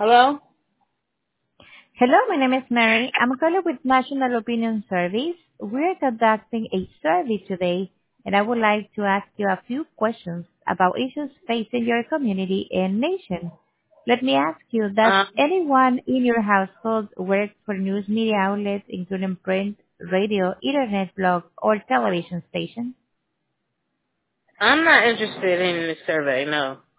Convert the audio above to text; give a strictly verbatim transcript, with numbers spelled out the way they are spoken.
Hello? Hello, my name is Mary. I'm calling with National Opinion Service. We're conducting a survey today, and I would like to ask you a few questions about issues facing your community and nation. Let me ask you, does Um, anyone in your household work for news media outlets, including print, radio, internet, blog, or television station? I'm not interested in this survey, no.